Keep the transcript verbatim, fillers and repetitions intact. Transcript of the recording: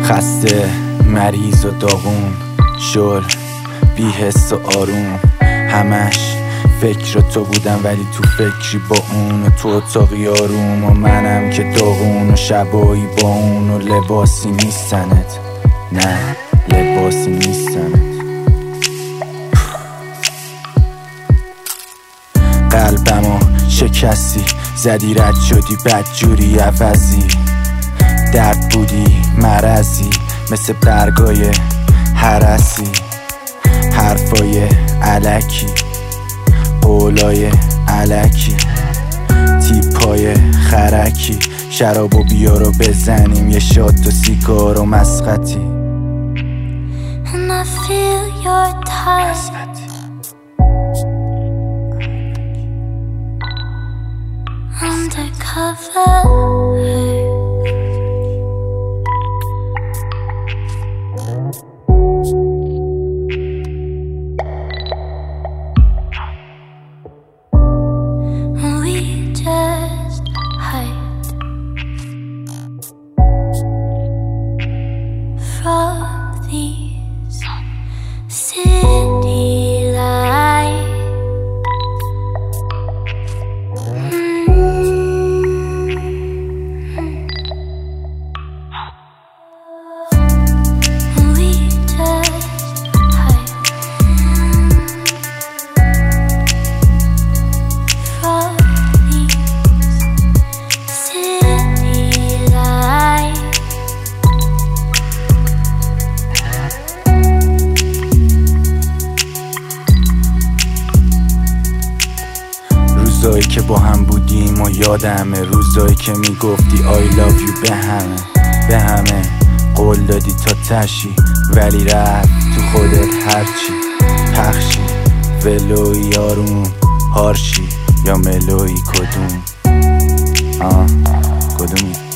خسته، مریض و داغون، شل، بی حس و آروم. همش فکر تو بودم ولی تو فکری با اون، و تو اتاقی آروم و منم که داغون، و شبایی با اون، و لباسی نیستنت، نه لباسی نیستنت. قلبمو شکستی، زدی رد شدی بدجوری عوضی. درد بودی مرضی، مثل برگای هرسی. حرفای علکی، قولای علکی، تیپای خرکی. شرابو بیارو بزنیم یه شات و سیگار و مسختی. And I feel your touch undercover. From these city lights, mm-hmm. We just hide from these city lights. روزایی که با هم بودیم و یادمه، روزایی که میگفتی I love you به همه به همه. قول دادی تا تشی ولی رفت تو خودت هرچی پخشی. ولوی آروم هارشی یا ملوی کدوم آه کدومی